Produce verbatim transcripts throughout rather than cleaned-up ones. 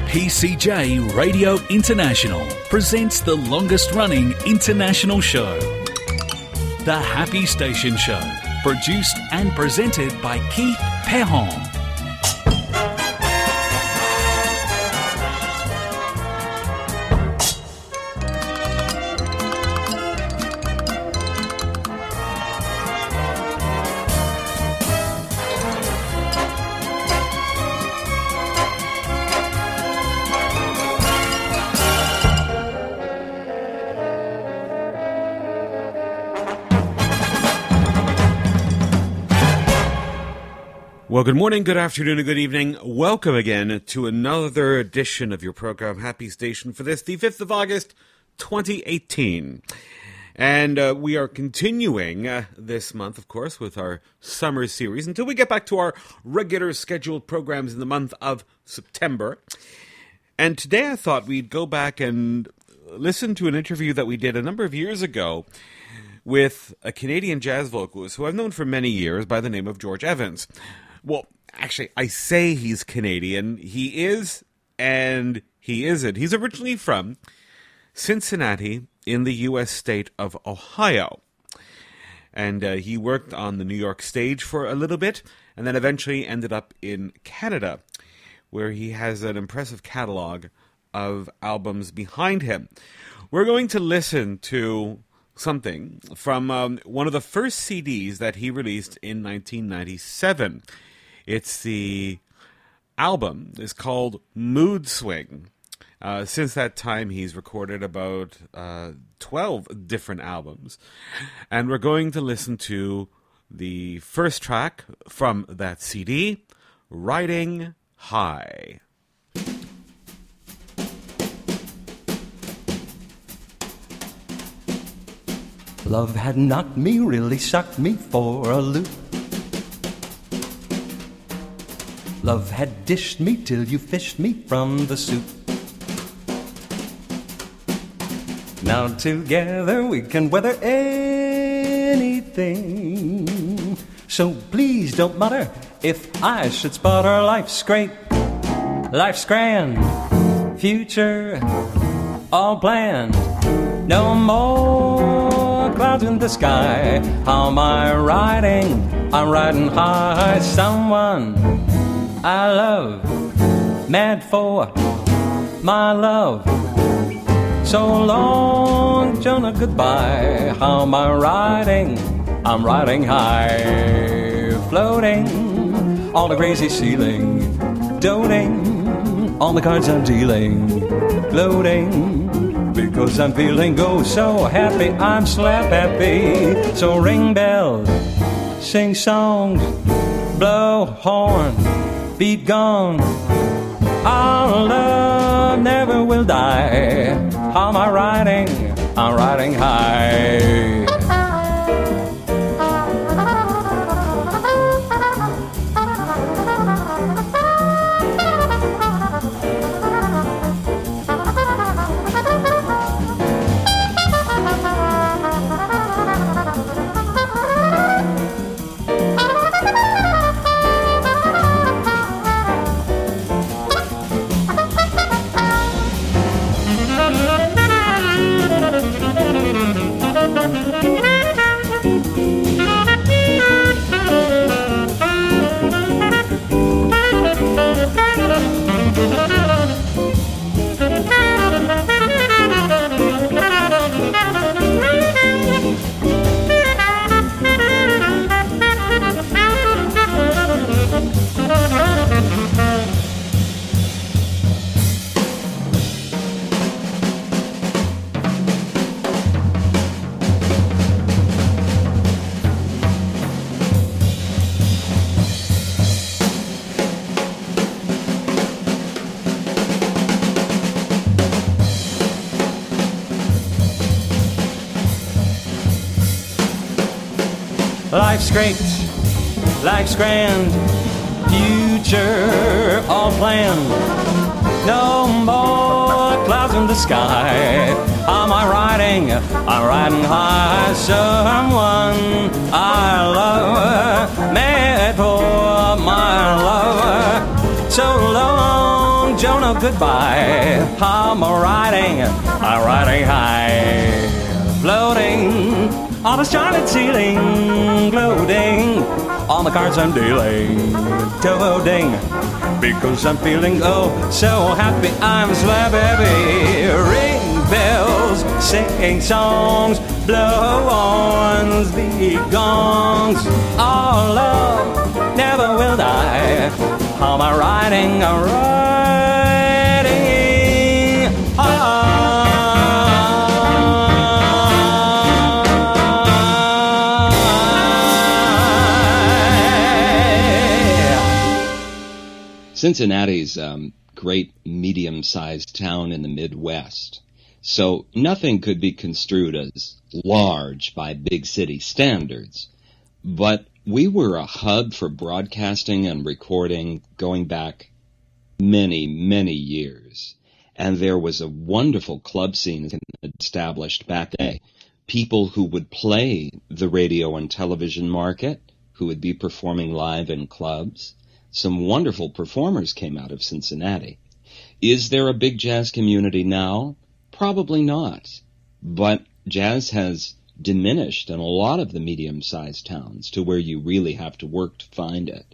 P C J Radio International presents the longest-running international show, The Happy Station Show, produced and presented by Keith Perron. Well, good morning, good afternoon, and good evening. Welcome again to another edition of your program, Happy Station, for this, the fifth of August, twenty eighteen. And uh, we are continuing uh, this month, of course, with our summer series until we get back to our regular scheduled programs in the month of September. And today I thought we'd go back and listen to an interview that we did a number of years ago with a Canadian jazz vocalist who I've known for many years by the name of George Evans. Well, actually, I say he's Canadian. He is, and he isn't. He's originally from Cincinnati in the U S state of Ohio. And uh, he worked on the New York stage for a little bit, and then eventually ended up in Canada, where he has an impressive catalog of albums behind him. We're going to listen to something from um, one of the first C Ds that he released in nineteen ninety-seven. It's the album is called Mood Swing. Uh, since that time, he's recorded about uh, twelve different albums. And we're going to listen to the first track from that C D, Riding High. Love had knocked me, really shocked me for a loop. Love had dished me till you fished me from the soup. Now together we can weather anything. So please don't mutter if I should spot our life's great, life's grand, future all planned. No more clouds in the sky. How am I riding? I'm riding high. Someone I love, mad for my love. So long, Jonah, goodbye. How am I riding? I'm riding high, floating on the crazy ceiling, doting on the cards I'm dealing, gloating because I'm feeling go so happy, I'm slap happy. So ring bells, sing songs, blow horn, beat gong. Our love never will die. How am I riding? I'm riding high. Life's great, life's grand, future all planned. No more clouds in the sky. How am I riding? I'm riding high. Someone I love, mad for my love. So long, Jonah. now goodbye. I'm riding, I'm riding high, floating on a starlit ceiling, gloating on the cards I'm dealing, toading, because I'm feeling oh so happy. I'm so happy. Ring bells, sing songs, blow horns, beat gongs. All love never will die. I'm a riding, a riding high. Cincinnati's a um, great medium-sized town in the Midwest, so nothing could be construed as large by big city standards. But we were a hub for broadcasting and recording going back many, many years. And there was a wonderful club scene established back then. People who would play the radio and television market, who would be performing live in clubs. Some wonderful performers came out of Cincinnati. Is there a big jazz community now? Probably not. But jazz has diminished in a lot of the medium-sized towns to where you really have to work to find it.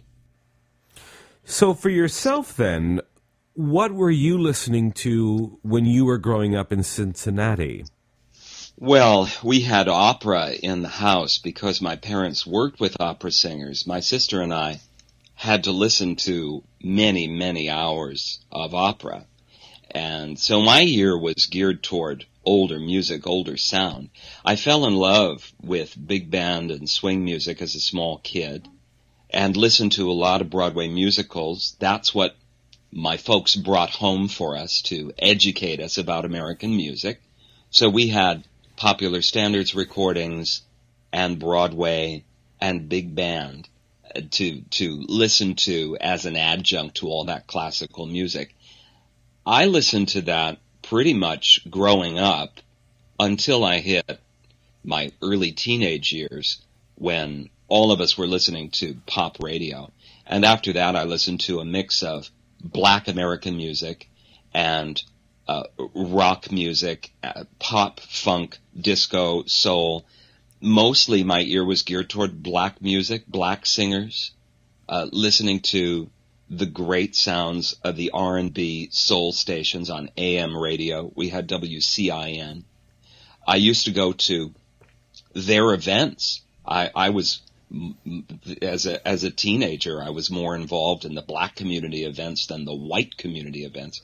So for yourself then, what were you listening to when you were growing up in Cincinnati? Well, we had opera in the house because my parents worked with opera singers. My sister and I had to listen to many, many hours of opera. And so my ear was geared toward older music, older sound. I fell in love with big band and swing music as a small kid and listened to a lot of Broadway musicals. That's what my folks brought home for us to educate us about American music. So we had popular standards recordings and Broadway and big band to to listen to as an adjunct to all that classical music. I listened to that pretty much growing up until I hit my early teenage years when all of us were listening to pop radio. And after that, I listened to a mix of black American music and uh, rock music, uh, pop, funk, disco, soul. Mostly my ear was geared toward black music, black singers, uh, listening to the great sounds of the R and B soul stations on A M radio. We had W C I N. I used to go to their events. I, I was, as a, as a teenager, I was more involved in the black community events than the white community events.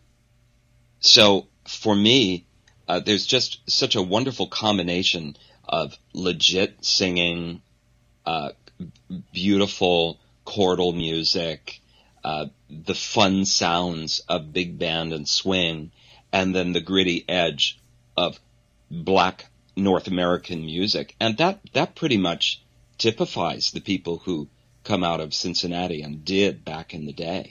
So for me, uh, there's just such a wonderful combination of legit singing, uh, beautiful chordal music, uh, the fun sounds of big band and swing, and then the gritty edge of black North American music. And that, that pretty much typifies the people who come out of Cincinnati and did back in the day.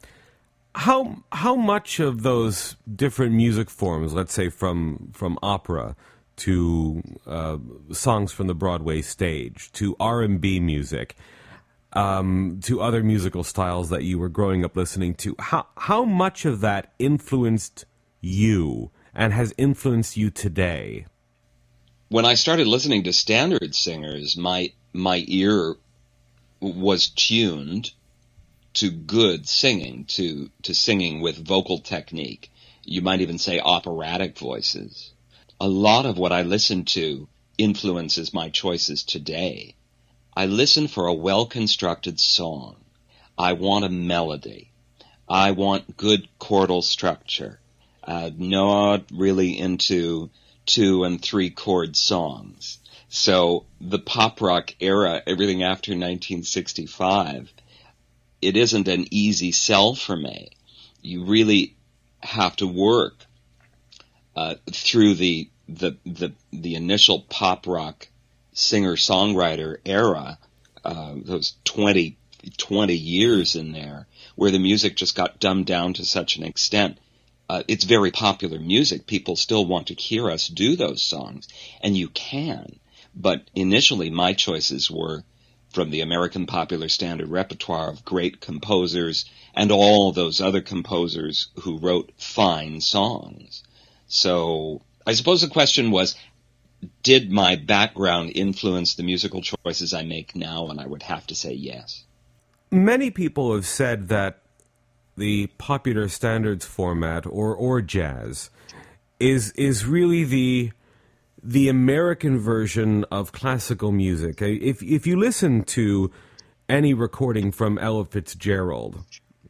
How how much of those different music forms, let's say from from opera to uh, songs from the Broadway stage, to R and B music, um, to other musical styles that you were growing up listening to, how how much of that influenced you and has influenced you today? When I started listening to standard singers, my my ear was tuned to good singing, to, to singing with vocal technique. You might even say operatic voices. A lot of what I listen to influences my choices today. I listen for a well-constructed song. I want a melody. I want good chordal structure. Uh, not really into two and three chord songs. So the pop rock era, everything after nineteen sixty-five, it isn't an easy sell for me. You really have to work uh, through the, the the the initial pop rock singer-songwriter era, uh, those twenty, twenty years in there, where the music just got dumbed down to such an extent. Uh, it's very popular music. People still want to hear us do those songs, and you can. But initially, my choices were from the American Popular Standard repertoire of great composers and all those other composers who wrote fine songs. So I suppose the question was, did my background influence the musical choices I make now? And I would have to say yes. Many people have said that the popular standards format, or or jazz, is is really the the American version of classical music. If if you listen to any recording from Ella Fitzgerald,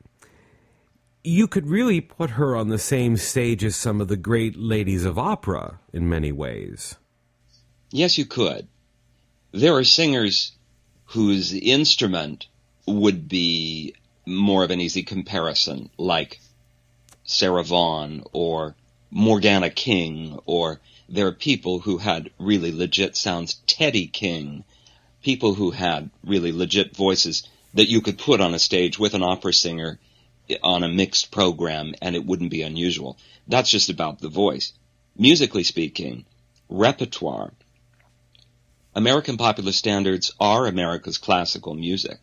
you could really put her on the same stage as some of the great ladies of opera in many ways. Yes, you could. There are singers whose instrument would be more of an easy comparison, like Sarah Vaughan or Morgana King, or there are people who had really legit sounds, Teddy King, people who had really legit voices that you could put on a stage with an opera singer on a mixed program and it wouldn't be unusual. That's just about the voice. Musically speaking, repertoire, American Popular Standards are America's classical music.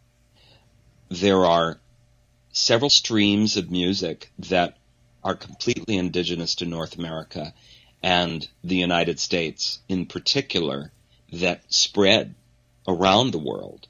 There are several streams of music that are completely indigenous to North America and the United States in particular that spread around the world.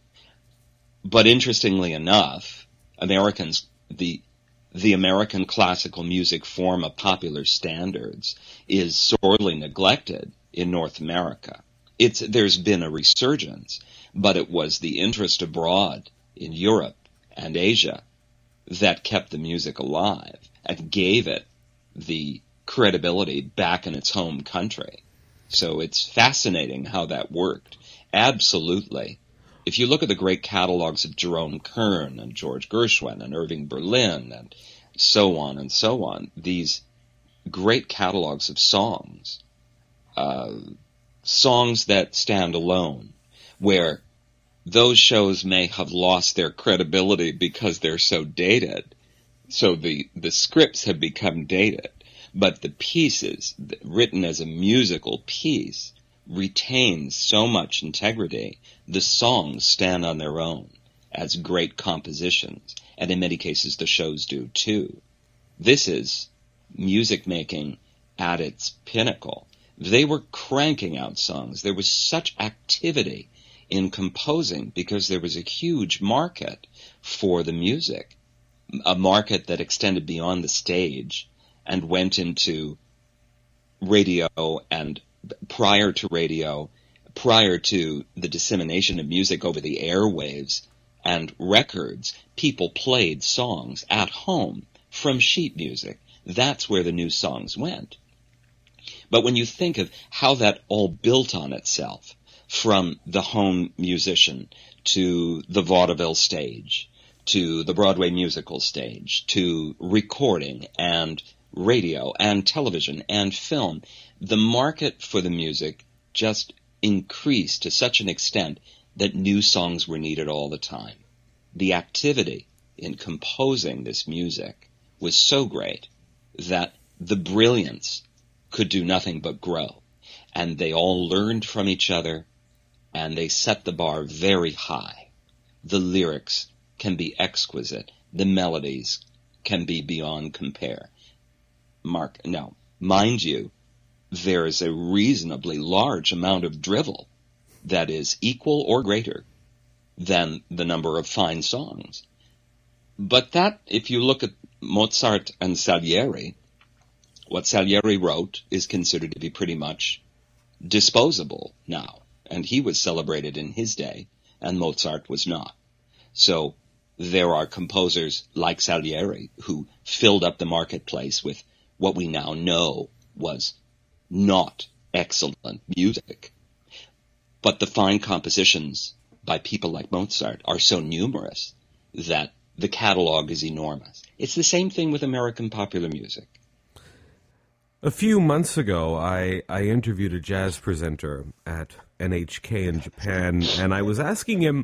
But interestingly enough, Americans, the the American classical music form of popular standards is sorely neglected in North America. It's, there's been a resurgence, but it was the interest abroad in Europe and Asia that kept the music alive and gave it the credibility back in its home country. So it's fascinating how that worked. Absolutely. If you look at the great catalogs of Jerome Kern and George Gershwin and Irving Berlin and so on and so on, these great catalogs of songs, uh, songs that stand alone, where those shows may have lost their credibility because they're so dated. So the, the scripts have become dated, but the pieces written as a musical piece retain so much integrity. The songs stand on their own as great compositions, and in many cases the shows do too. This is music making at its pinnacle. They were cranking out songs. There was such activity in composing because there was a huge market for the music, a market that extended beyond the stage and went into radio, and prior to radio, prior to the dissemination of music over the airwaves and records, people played songs at home from sheet music. That's where the new songs went. But when you think of how that all built on itself, from the home musician to the vaudeville stage, to the Broadway musical stage, to recording and radio and television and film, the market for the music just increased to such an extent that new songs were needed all the time. The activity in composing this music was so great that the brilliance could do nothing but grow. And they all learned from each other, and they set the bar very high. The lyrics can be exquisite. The melodies can be beyond compare. Mark, now, mind you, there is a reasonably large amount of drivel that is equal or greater than the number of fine songs. But that, if you look at Mozart and Salieri, what Salieri wrote is considered to be pretty much disposable now. And he was celebrated in his day, and Mozart was not. So there are composers like Salieri who filled up the marketplace with what we now know was not excellent music. But the fine compositions by people like Mozart are so numerous that the catalog is enormous. It's the same thing with American popular music. A few months ago, I, I interviewed a jazz presenter at N H K in Japan, and I was asking him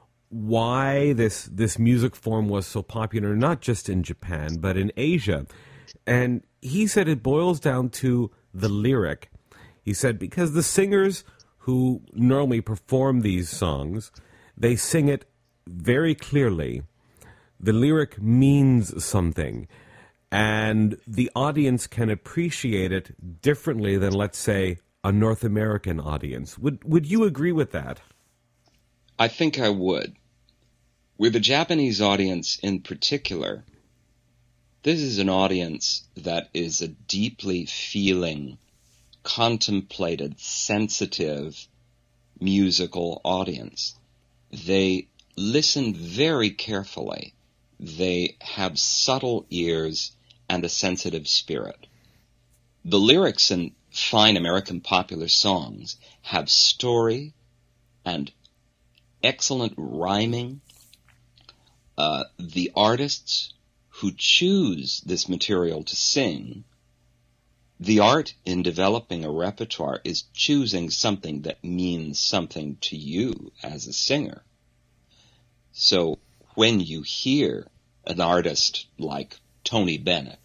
why this this music form was so popular, not just in Japan, but in Asia. And he said it boils down to the lyric. He said because the singers who normally perform these songs, they sing it very clearly. The lyric means something, and the audience can appreciate it differently than, let's say, a North American audience. Would would you agree with that? I think I would. With the Japanese audience in particular, this is an audience that is a deeply feeling, contemplated, sensitive musical audience. They listen very carefully. They have subtle ears and a sensitive spirit. The lyrics in fine American popular songs have story and excellent rhyming. Uh, the artists who choose this material to sing, the art in developing a repertoire is choosing something that means something to you as a singer. So when you hear an artist like Tony Bennett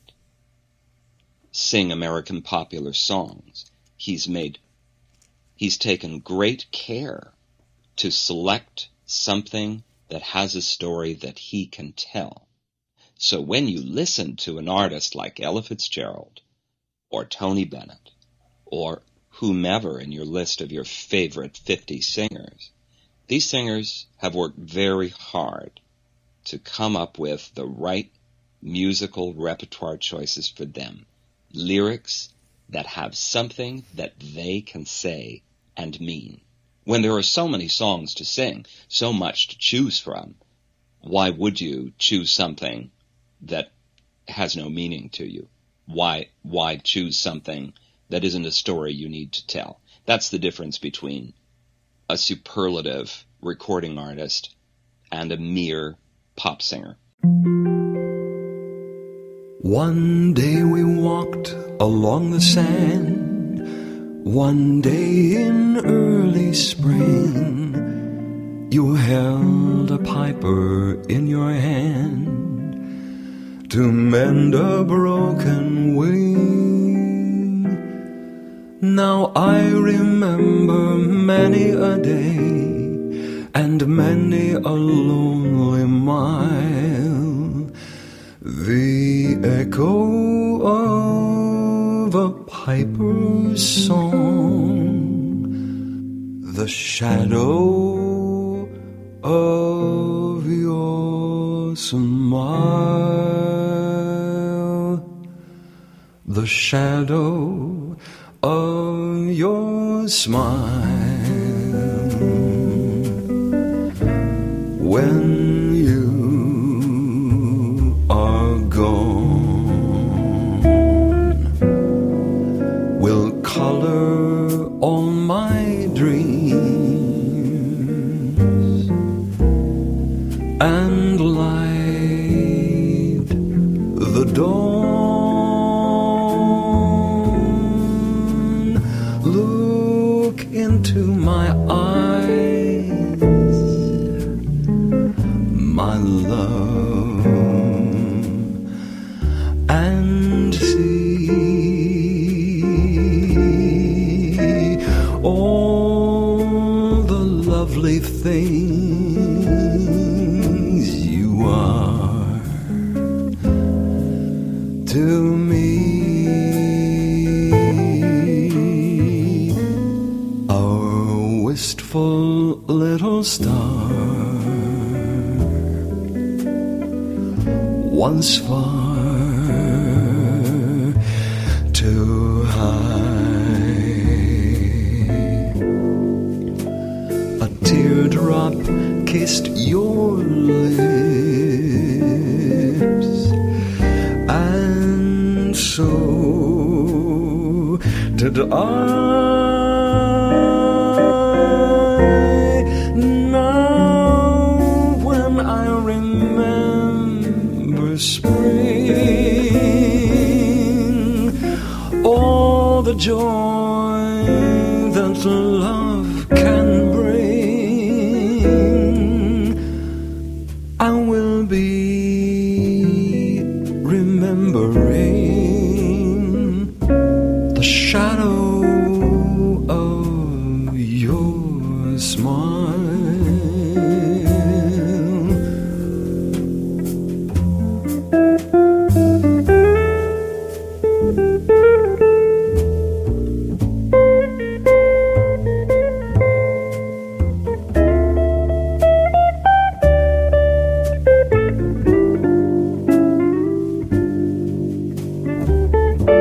sing American popular songs, he's made, he's taken great care to select something that has a story that he can tell. So when you listen to an artist like Ella Fitzgerald or Tony Bennett or whomever in your list of your favorite fifty singers, these singers have worked very hard to come up with the right musical repertoire choices for them. Lyrics that have something that they can say and mean. When there are so many songs to sing, so much to choose from, why would you choose something that has no meaning to you? Why, why choose something that isn't a story you need to tell? That's the difference between a superlative recording artist and a mere pop singer. One day we walked along the sand, one day in early spring. You held a piper in your hand to mend a broken wing. Now I remember many a day and many a lonely mile, the echo of a piper's song, the shadow of your smile, the shadow of your smile. When you are gone, will color all my dreams and light the dawn. Look into my eyes, my love, and see all the lovely things you are to me. Our wistful little star, once far too high, a teardrop kissed your lips, and so did I. Now when I remember spring, all the joy that love can bring, I will be remembering the shadow of your smile.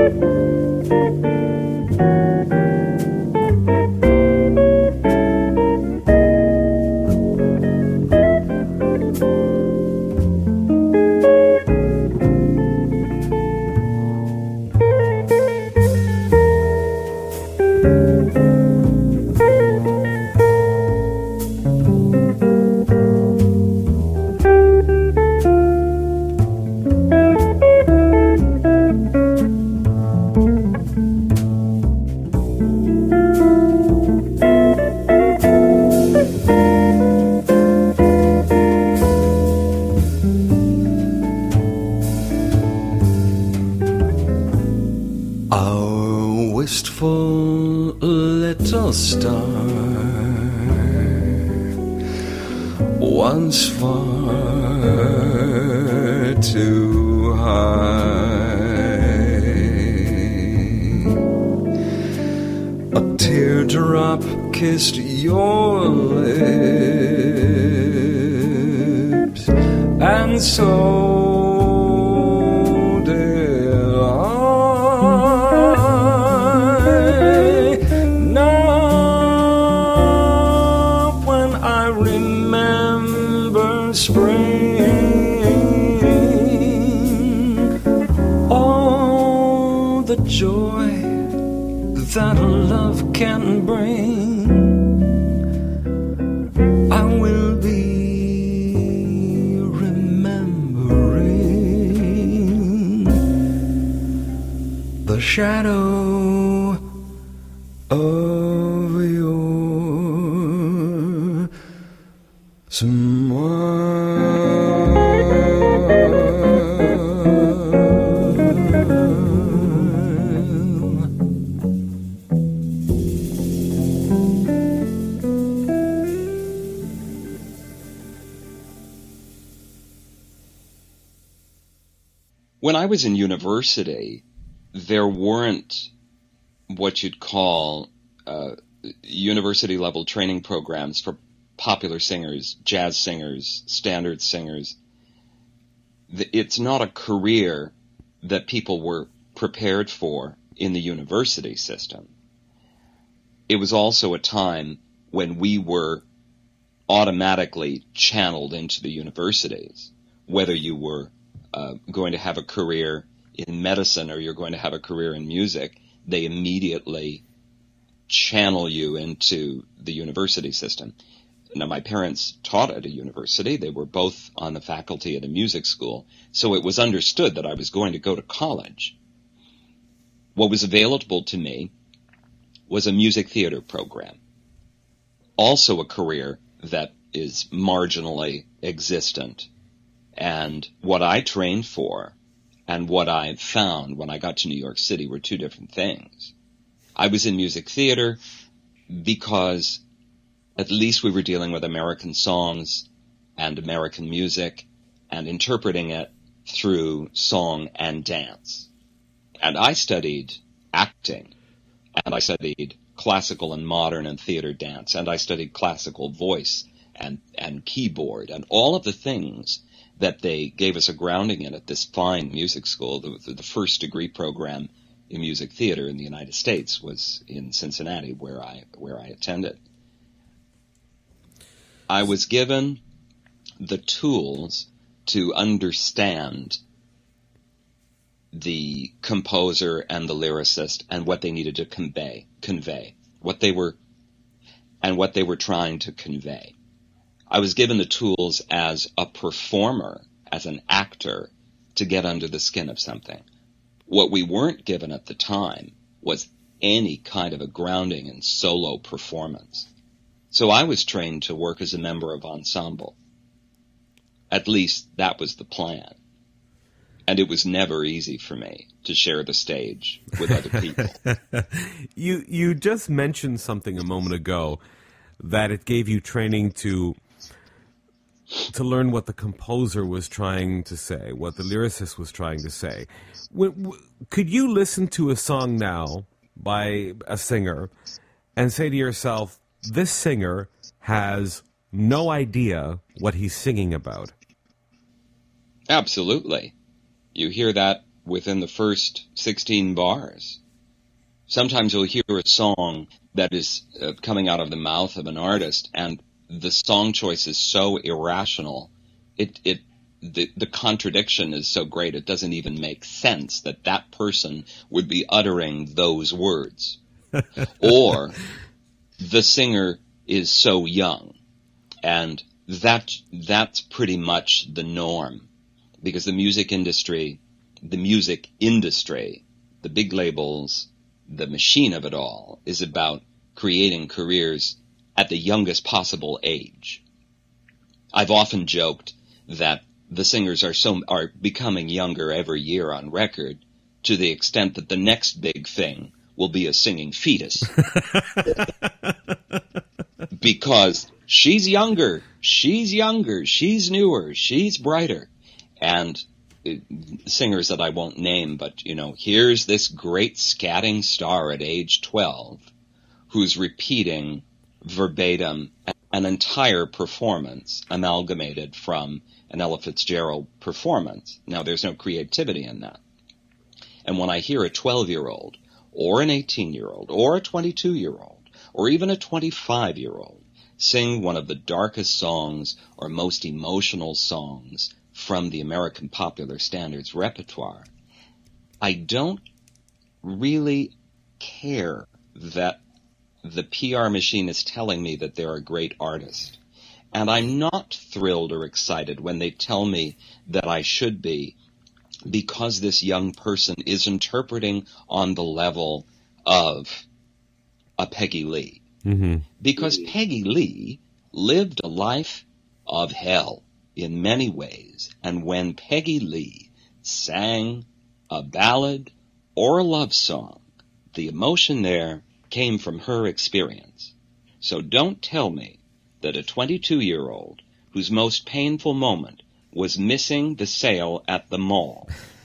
Once far too high, a teardrop kissed your lips, and so did I. Now when I remember spring, all the joy that love can bring, I will be remembering the shadow of your smile. When I was in university, there weren't what you'd call uh, university-level training programs for popular singers, jazz singers, standard singers. It's not a career that people were prepared for in the university system. It was also a time when we were automatically channeled into the universities, whether you were uh, going to have a career in medicine or you're going to have a career in music, they immediately channel you into the university system. Now, my parents taught at a university. They were both on the faculty at a music school, so it was understood that I was going to go to college. What was available to me was a music theater program, also a career that is marginally existent. And what I trained for and what I found when I got to New York City were two different things. I was in music theater because at least we were dealing with American songs and American music and interpreting it through song and dance. And I studied acting, and I studied classical and modern and theater dance, and I studied classical voice and, and keyboard and all of the things that they gave us a grounding in at this fine music school. The, the first degree program in music theater in the United States was in Cincinnati, where I where I attended. I was given the tools to understand the composer and the lyricist and what they needed to convey, convey, what they were, and what they were trying to convey. I was given the tools as a performer, as an actor, to get under the skin of something. What we weren't given at the time was any kind of a grounding in solo performance. So I was trained to work as a member of ensemble. At least that was the plan. And it was never easy for me to share the stage with other people. you you just mentioned something a moment ago, that it gave you training to to learn what the composer was trying to say, what the lyricist was trying to say. Could you listen to a song now by a singer and say to yourself, this singer has no idea what he's singing about? Absolutely. You hear that within the first sixteen bars. Sometimes you'll hear a song that is uh, coming out of the mouth of an artist, and the song choice is so irrational. It, it, the, the contradiction is so great, it doesn't even make sense that that person would be uttering those words. Or the singer is so young, and that, that's pretty much the norm, because the music industry, the music industry, the big labels, the machine of it all is about creating careers at the youngest possible age. I've often joked that the singers are so are becoming younger every year on record, to the extent that the next big thing will be a singing fetus. Because she's younger, she's younger, she's newer, she's brighter. And singers that I won't name, but, you know, here's this great scatting star at age twelve who's repeating verbatim an entire performance amalgamated from an Ella Fitzgerald performance. Now, there's no creativity in that. And when I hear a twelve-year-old or an eighteen-year-old or a twenty-two-year-old or even a twenty-five-year-old sing one of the darkest songs or most emotional songs from the American Popular Standards repertoire, I don't really care that the P R machine is telling me that they're a great artist. And I'm not thrilled or excited when they tell me that I should be, because this young person is interpreting on the level of a Peggy Lee. Mm-hmm. Because Peggy Lee lived a life of hell in many ways, and when Peggy Lee sang a ballad or a love song, the emotion there came from her experience. So don't tell me that a twenty-two-year-old whose most painful moment was missing the sale at the mall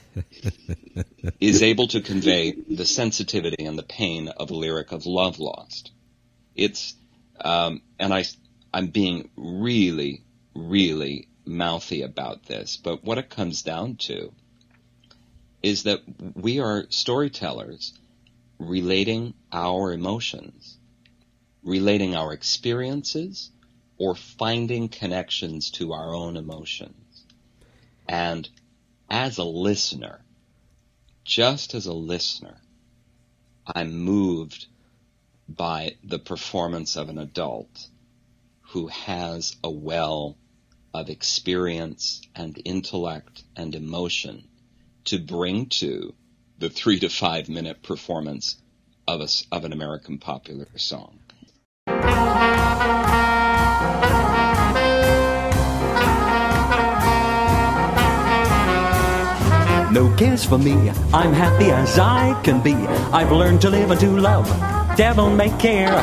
is able to convey the sensitivity and the pain of a lyric of love lost. It's, um, and I, I'm being really, really mouthy about this, but what it comes down to is that we are storytellers relating our emotions, relating our experiences, or finding connections to our own emotions. And as a listener, just as a listener, I'm moved by the performance of an adult who has a well of experience and intellect and emotion to bring to the three to five minute performance of a, of an American popular song. No cares for me, I'm happy as I can be. I've learned to live and to love, devil may care.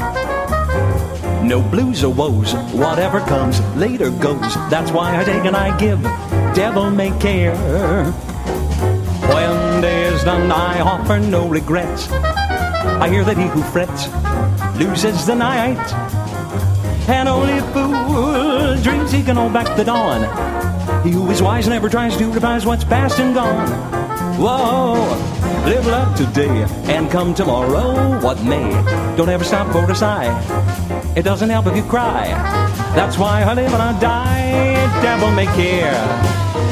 No blues or woes, whatever comes later goes. That's why I take and I give, devil may care. When day is done, I offer no regrets. I hear that he who frets loses the night, and only a fool dreams he can hold back the dawn. He who is wise never tries to revise what's past and gone. Whoa, live love today and come tomorrow what may. Don't ever stop for a sigh, it doesn't help if you cry. That's why I live and I die, devil may care.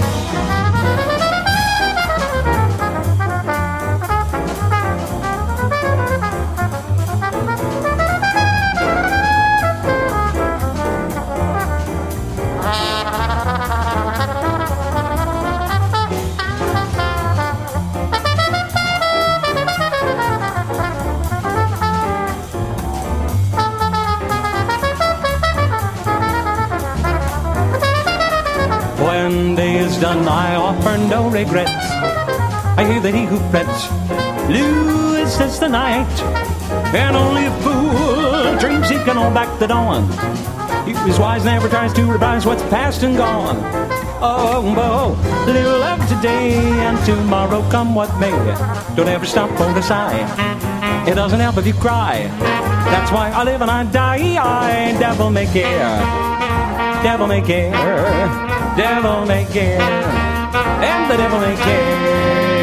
When day is done, I offer no regrets. I hear that he who frets loses the night, and only a fool dreams he can hold back the dawn. He who is wise never tries to revise what's past and gone. Oh, oh, live love today and tomorrow come what may. Don't ever stop for a sigh, it doesn't help if you cry. That's why I live and I die, I devil may care. Devil may care, devil may care, and the devil may care.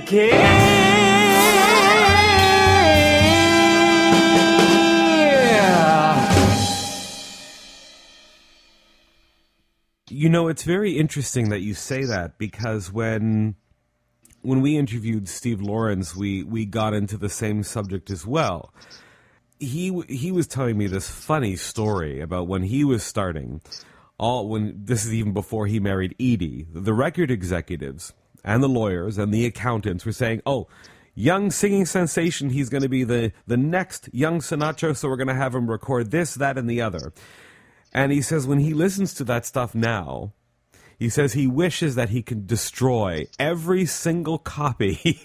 care. You know, it's very interesting that you say that, because when when we interviewed Steve Lawrence, we, we got into the same subject as well. He he was telling me this funny story about when he was starting. All when this is even before he married Edie. The record executives and the lawyers and the accountants were saying, "Oh, young singing sensation, he's going to be the the next young Sinatra, so we're going to have him record this, that, and the other." And he says when he listens to that stuff now, he says he wishes that he could destroy every single copy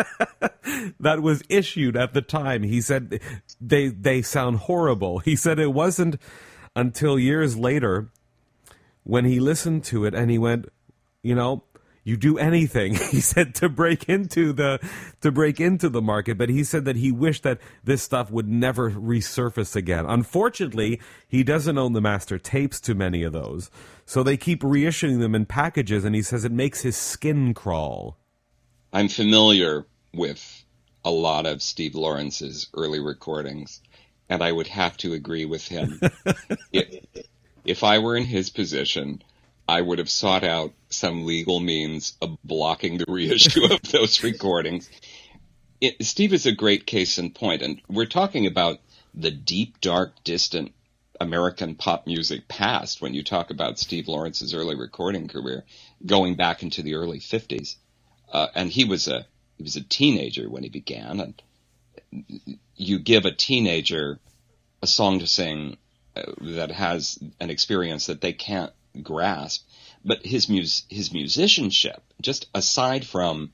that was issued at the time. He said they they sound horrible. He said it wasn't until years later when he listened to it and he went, you know, you do anything, he said, to break into the to break into the market. But he said that he wished that this stuff would never resurface again. Unfortunately, he doesn't own the master tapes to many of those, so they keep reissuing them in packages, and he says it makes his skin crawl. I'm familiar with a lot of Steve Lawrence's early recordings, and I would have to agree with him. if, if I were in his position, I would have sought out some legal means of blocking the reissue of those recordings. It, Steve is a great case in point, and we're talking about the deep, dark, distant American pop music past when you talk about Steve Lawrence's early recording career, going back into the early fifties. Uh, and he was a he was a teenager when he began, and you give a teenager a song to sing uh, that has an experience that they can't grasp, but his mus- his musicianship, just aside from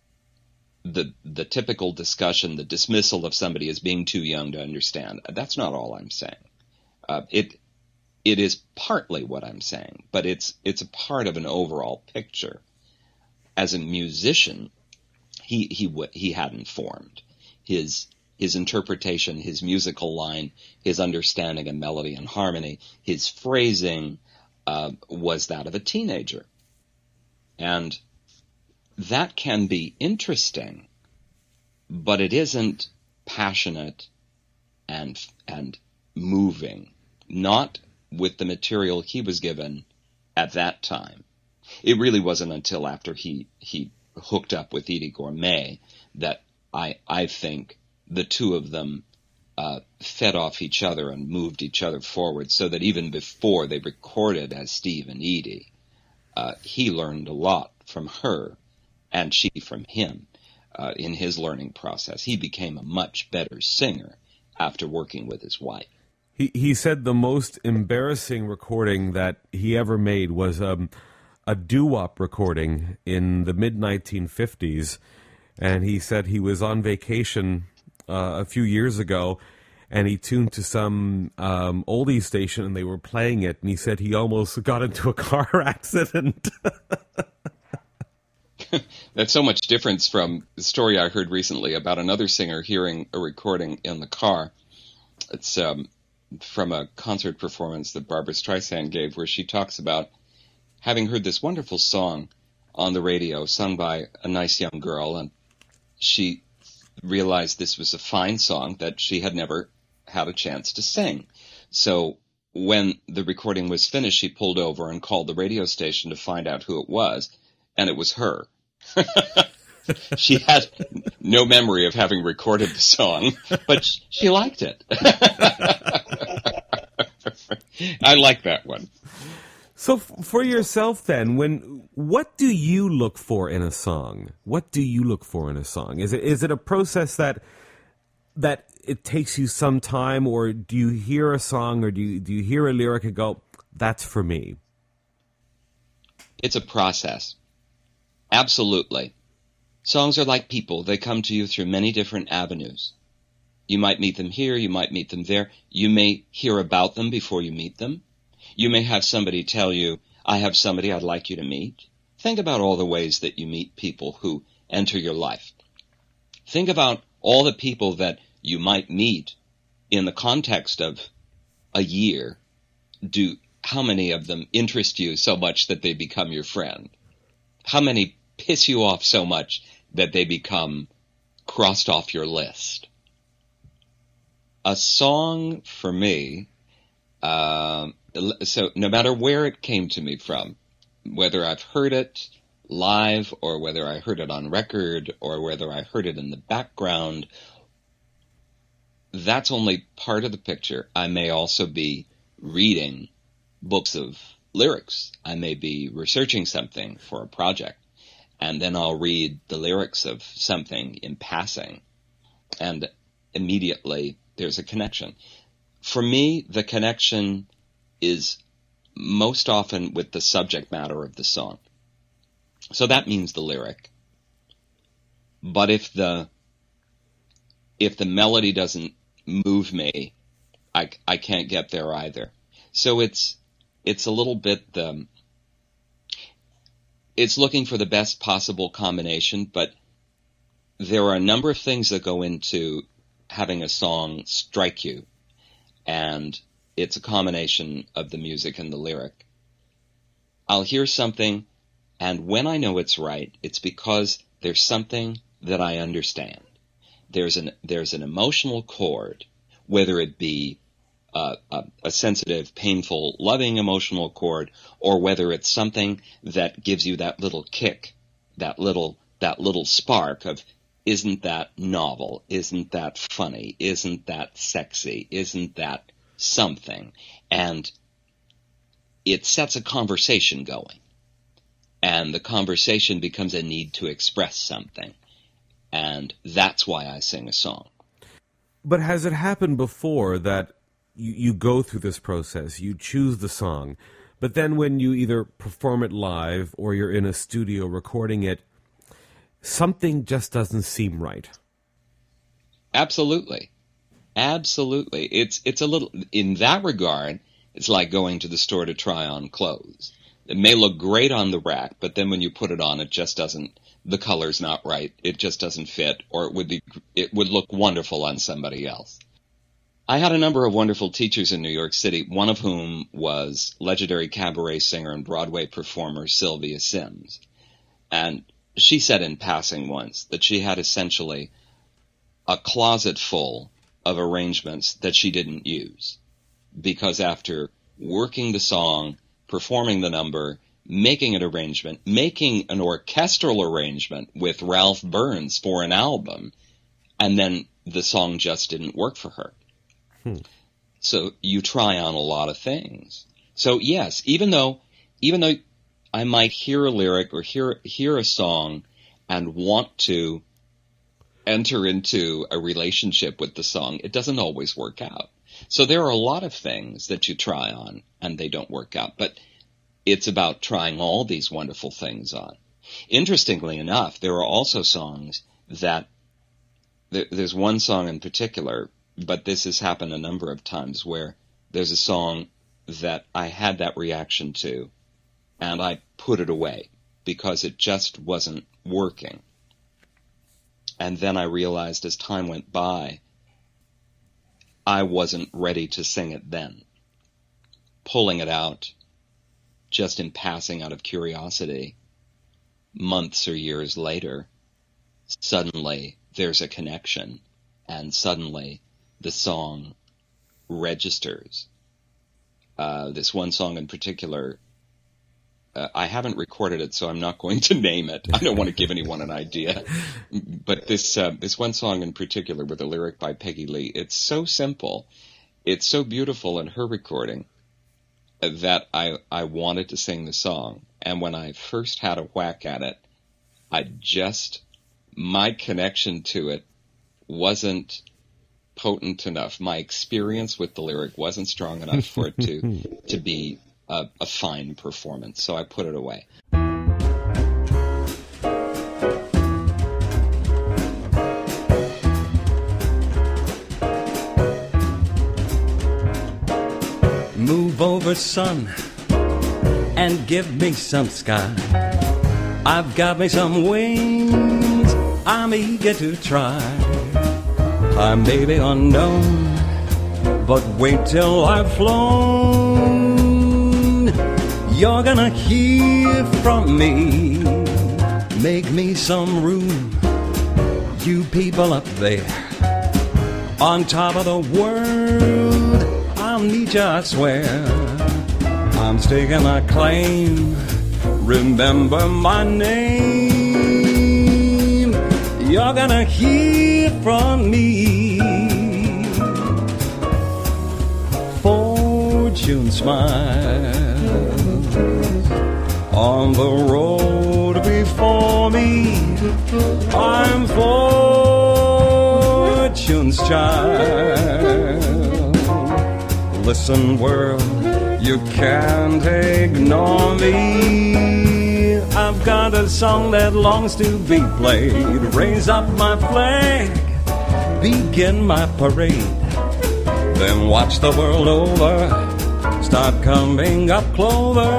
the the typical discussion, the dismissal of somebody as being too young to understand, that's not all I'm saying. Uh, it it is partly what I'm saying, but it's it's a part of an overall picture. As a musician, he he he hadn't formed his his interpretation, his musical line, his understanding of melody and harmony, his phrasing. Uh, was that of a teenager. And that can be interesting, but it isn't passionate and and moving, not with the material he was given at that time. It really wasn't until after he, he hooked up with Eydie Gormé that I, I think the two of them Uh, fed off each other and moved each other forward, so that even before they recorded as Steve and Eydie, uh, he learned a lot from her and she from him uh, in his learning process. He became a much better singer after working with his wife. He he said the most embarrassing recording that he ever made was um, a doo-wop recording in the mid nineteen fifties, and he said he was on vacation Uh, a few years ago, and he tuned to some um, oldie station, and they were playing it, and he said he almost got into a car accident. That's so much difference from the story I heard recently about another singer hearing a recording in the car. It's um, from a concert performance that Barbra Streisand gave, where she talks about having heard this wonderful song on the radio sung by a nice young girl, and she realized this was a fine song that she had never had a chance to sing. So when the recording was finished, she pulled over and called the radio station to find out who it was, and it was her. She had no memory of having recorded the song, but she liked it. I like that one. So f- for yourself then, when what do you look for in a song? What do you look for in a song? Is it is it a process that that it takes you some time, or do you hear a song, or do you, do you hear a lyric and go, that's for me? It's a process. Absolutely. Songs are like people. They come to you through many different avenues. You might meet them here, you might meet them there. You may hear about them before you meet them. You may have somebody tell you, I have somebody I'd like you to meet. Think about all the ways that you meet people who enter your life. Think about all the people that you might meet in the context of a year. Do how many of them interest you so much that they become your friend? How many piss you off so much that they become crossed off your list. A song for me, uh, so no matter where it came to me from, whether I've heard it live or whether I heard it on record or whether I heard it in the background, that's only part of the picture. I may also be reading books of lyrics. I may be researching something for a project, and then I'll read the lyrics of something in passing, and immediately there's a connection. For me, the connection is most often with the subject matter of the song. So that means the lyric. But if the if the melody doesn't move me, I, I can't get there either. So it's it's a little bit um, it's looking for the best possible combination, but there are a number of things that go into having a song strike you, and it's a combination of the music and the lyric. I'll hear something, and when I know it's right, it's because there's something that I understand. There's an there's an emotional chord, whether it be uh, a, a sensitive, painful, loving emotional chord, or whether it's something that gives you that little kick, that little that little spark of, isn't that novel? Isn't that funny? Isn't that sexy? Isn't that something? And it sets a conversation going. And the conversation becomes a need to express something. And that's why I sing a song. But has it happened before that you, you go through this process, you choose the song, but then when you either perform it live or you're in a studio recording it, something just doesn't seem right? Absolutely. Absolutely. It's it's a little, in that regard, it's like going to the store to try on clothes. It may look great on the rack, but then when you put it on, it just doesn't, the color's not right. It just doesn't fit, or it would be, it would look wonderful on somebody else. I had a number of wonderful teachers in New York City, one of whom was legendary cabaret singer and Broadway performer Sylvia Sims. And she said in passing once that she had essentially a closet full of arrangements that she didn't use, because after working the song, performing the number, making an arrangement, making an orchestral arrangement with Ralph Burns for an album, and then the song just didn't work for her. Hmm. So you try on a lot of things. So yes, even though, even though I might hear a lyric or hear, hear a song and want to enter into a relationship with the song, it doesn't always work out. So there are a lot of things that you try on and they don't work out, but it's about trying all these wonderful things on. Interestingly enough, there are also songs that, there, there's one song in particular, but this has happened a number of times, where there's a song that I had that reaction to, and I put it away because it just wasn't working. And then I realized as time went by, I wasn't ready to sing it then. Pulling it out, just in passing out of curiosity, months or years later, suddenly there's a connection, and suddenly the song registers. Uh, this one song in particular, uh, I haven't recorded it, so I'm not going to name it. I don't want to give anyone an idea. But this uh, this one song in particular, with a lyric by Peggy Lee, it's so simple, it's so beautiful in her recording, that I, I wanted to sing the song. And when I first had a whack at it, I just, my connection to it wasn't potent enough. My experience with the lyric wasn't strong enough for it to, to be a, a fine performance. So I put it away. Move over, sun, and give me some sky. I've got me some wings, I'm eager to try. I may be unknown, but wait till I've flown. You're gonna hear from me. Make me some room, you people up there on top of the world, I'll meet you, I swear. I'm staking my claim. Remember my name. You're gonna hear from me. Fortune smiles on the road before me. I'm fortune's child. Listen, world, you can't ignore me. I've got a song that longs to be played. Raise up my flag, begin my parade. Then watch the world over, start coming up closer.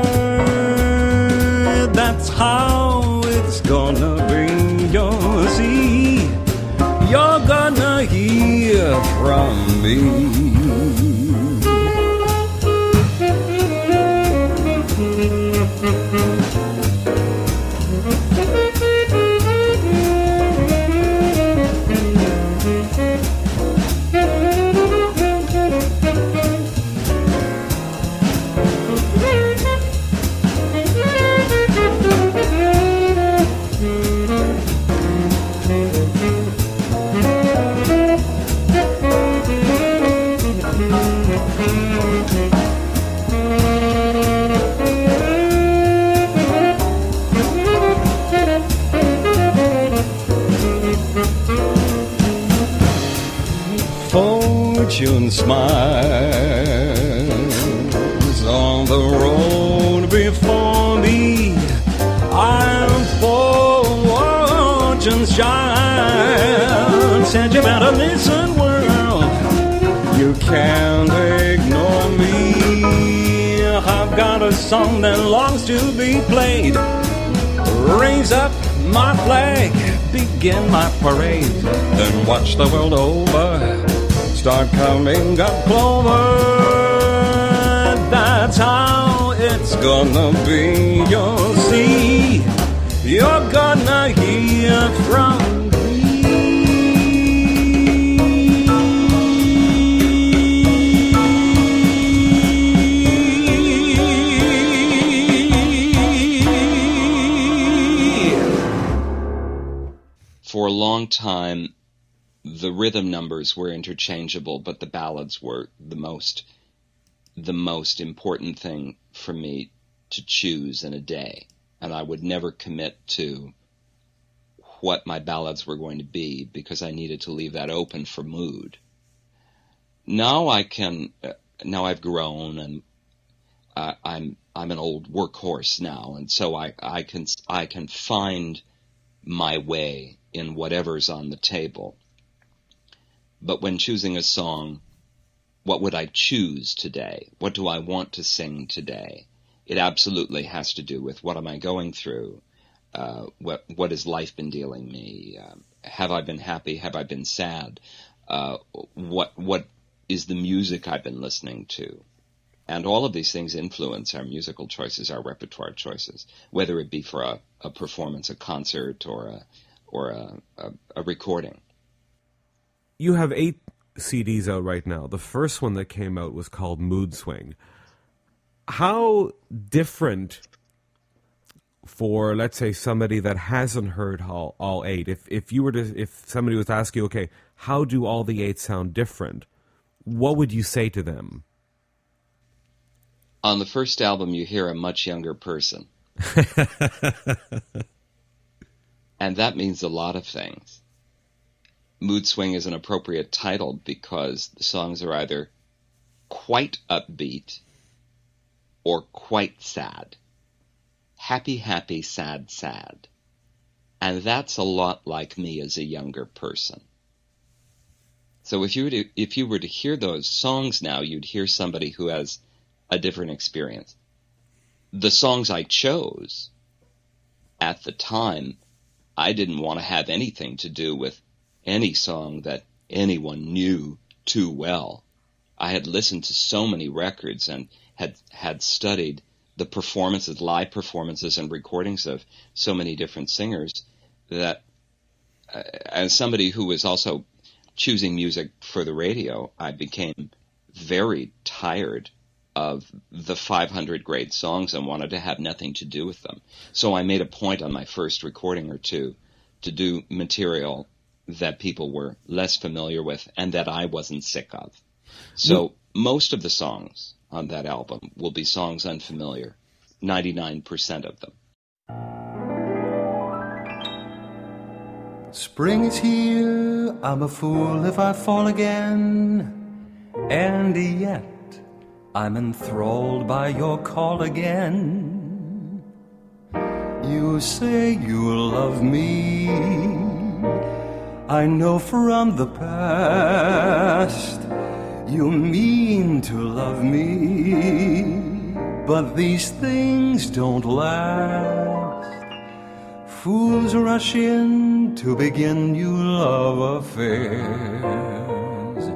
That's how it's gonna be, you'll see. You're gonna hear from me. Fortune smiles on the road before me. I'm fortune's child. Said you better listen, world. You can't ignore me. I've got a song that longs to be played. Raise up my flag, begin my parade. Then watch the world over, start coming up closer. That's how it's gonna be, you'll see. You're gonna hear from me. For a long time, the rhythm numbers were interchangeable, but the ballads were the most, the most important thing for me to choose in a day. And I would never commit to what my ballads were going to be because I needed to leave that open for mood. Now I can, uh, now I've grown and uh, I'm, I'm an old workhorse now. And so I, I can, I can find my way in whatever's on the table. But when choosing a song, what would I choose today? What do I want to sing today? It absolutely has to do with what am I going through? Uh, what what has life been dealing me? Uh, have I been happy? Have I been sad? Uh, what what is the music I've been listening to? And all of these things influence our musical choices, our repertoire choices, whether it be for a, a performance, a concert, or a or a, a, a recording. You have eight C Ds out right now. The first one that came out was called Mood Swing. How different for, let's say, somebody that hasn't heard all, all eight, if if you were to, if somebody was to ask you, okay, how do all the eight sound different? What would you say to them? On the first album, you hear a much younger person. And that means a lot of things. Mood Swing is an appropriate title because the songs are either quite upbeat or quite sad. Happy, happy, sad, sad. And that's a lot like me as a younger person. So if you were to, if you were to hear those songs now, you'd hear somebody who has a different experience. The songs I chose at the time, I didn't want to have anything to do with any song that anyone knew too well. I had listened to so many records and had had studied the performances, live performances and recordings of so many different singers that as somebody who was also choosing music for the radio, I became very tired of the five hundred great songs and wanted to have nothing to do with them. So I made a point on my first recording or two to do material that people were less familiar with and that I wasn't sick of. So mm. most of the songs on that album will be songs unfamiliar, ninety-nine percent of them. Spring is here, I'm a fool if I fall again, and yet I'm enthralled by your call again. You say you love me, I know from the past you mean to love me, but these things don't last. Fools rush in to begin new love affairs,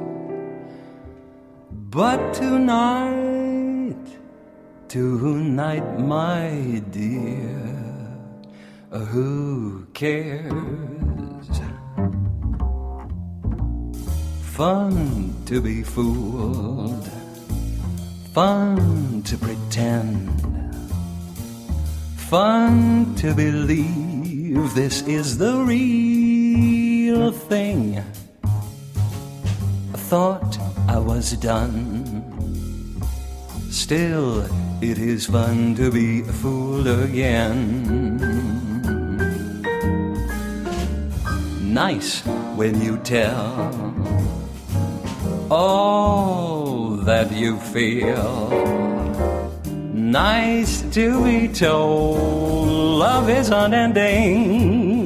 but tonight, tonight, my dear, who cares? Fun to be fooled, fun to pretend, fun to believe this is the real thing. I thought I was done. Still, it is fun to be fooled again. Nice when you tell all that you feel. Nice to be told love is unending.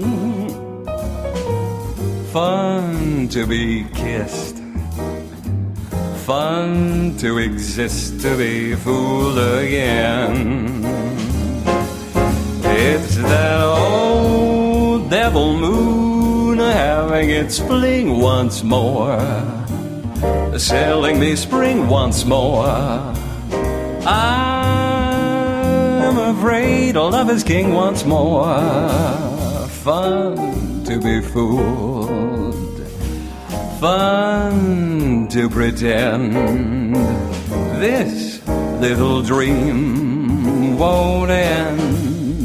Fun to be kissed, fun to exist, to be fooled again. It's that old devil moon having its fling once more, selling me spring once more. I'm afraid love is king once more. Fun to be fooled, fun to pretend this little dream won't end.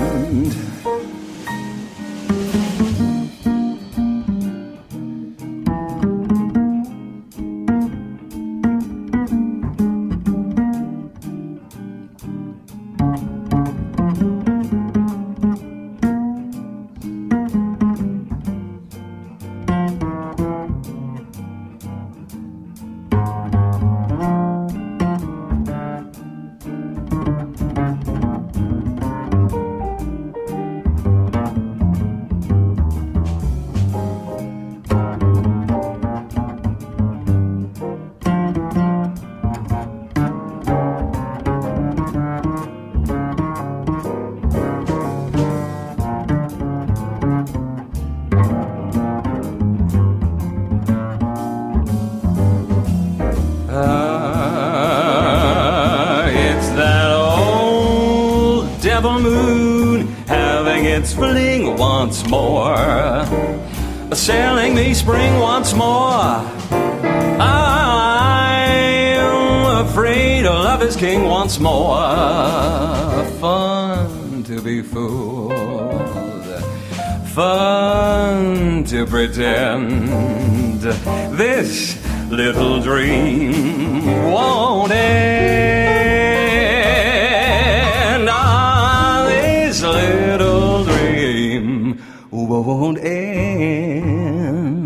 Once more, sailing me spring once more. I'm afraid love is king once more. Fun to be fooled, fun to pretend this little dream won't end. Ah, this little dream won't end.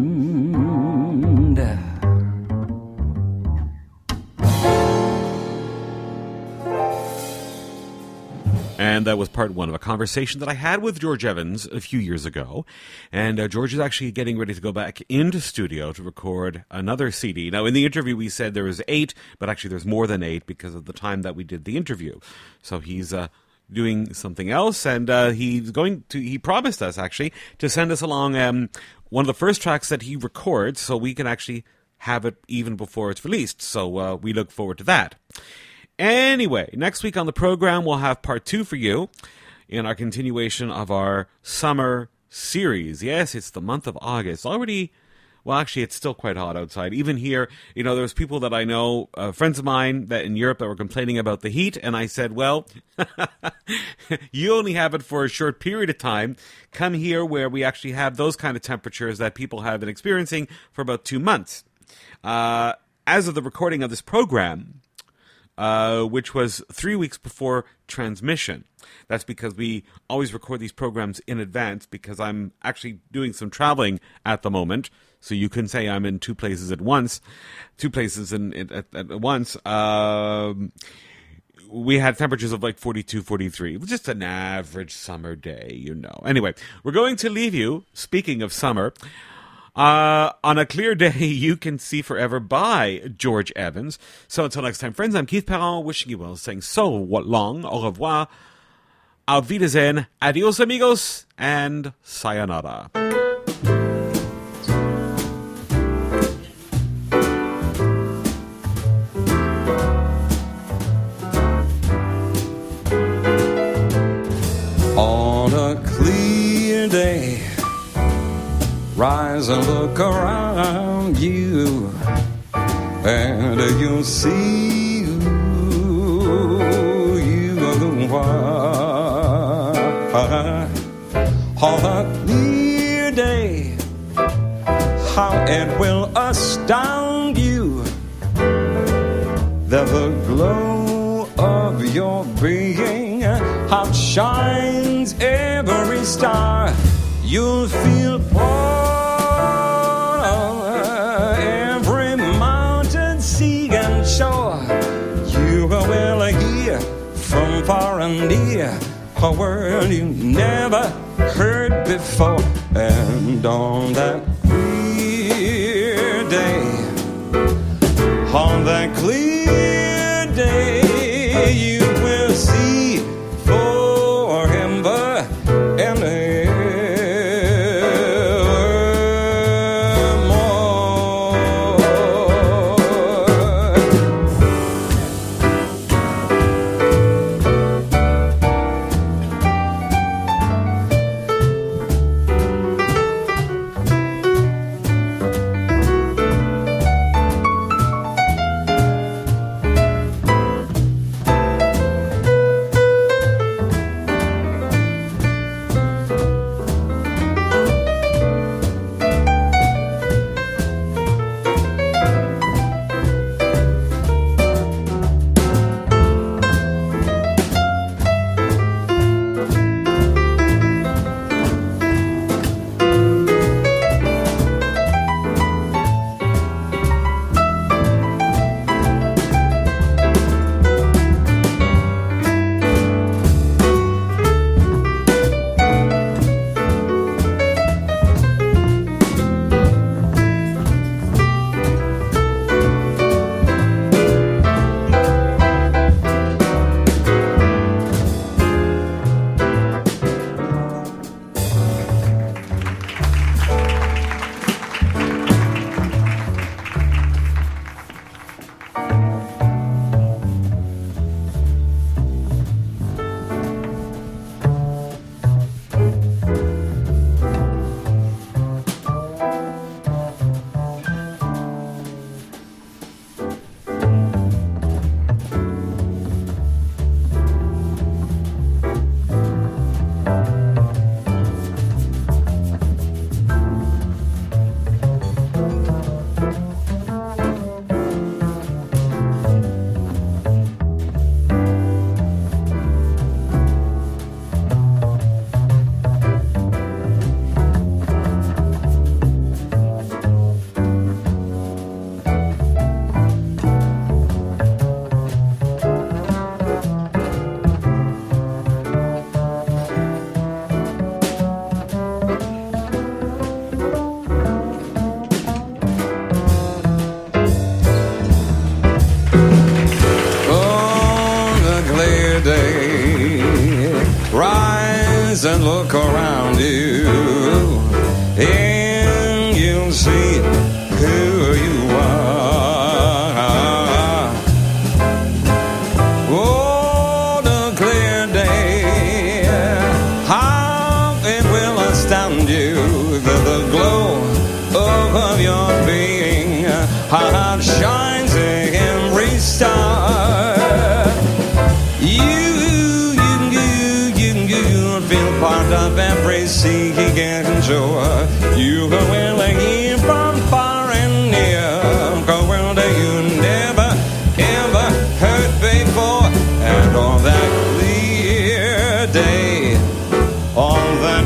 And that was part one of a conversation that I had with George Evans a few years ago. And uh, George is actually getting ready to go back into studio to record another C D. Now, in the interview, we said there was eight, but actually there's more than eight because of the time that we did the interview. So he's uh, doing something else, and uh, he's going to, he promised us, actually, to send us along um, one of the first tracks that he records so we can actually have it even before it's released. So uh, we look forward to that. Anyway, next week on the program, we'll have part two for you in our continuation of our summer series. Yes, it's the month of August. Already, well, actually, it's still quite hot outside. Even here, you know, there's people that I know, uh, friends of mine that in Europe that were complaining about the heat, and I said, well, you only have it for a short period of time. Come here where we actually have those kind of temperatures that people have been experiencing for about two months. Uh, as of the recording of this program, uh, which was three weeks before transmission, that's because we always record these programs in advance because I'm actually doing some traveling at the moment. So you can say I'm in two places at once, two places in, in at, at once. Um, we had temperatures of like forty-two, forty-three, just an average summer day, you know. Anyway, we're going to leave you, speaking of summer, uh, on A Clear Day You Can See Forever by George Evans. So until next time, friends, I'm Keith Perron, wishing you well, saying so long, au revoir, auf Wiedersehen, adios amigos, and sayonara. On a clear day, rise and look around you, and you'll see who you are the one. On a clear day, how it will astound you that the glow of your being outshines every star. You'll feel part of every mountain, sea, and shore. You will hear from far and near a word you never heard before. And on that clear day, on that clear day, you will see forever and ever. And look around you, and you'll see who you are. Oh, the clear day, how it will astound land of every sea he can show. You will hear from far and near, the world you never, ever heard before. And on that clear day, on that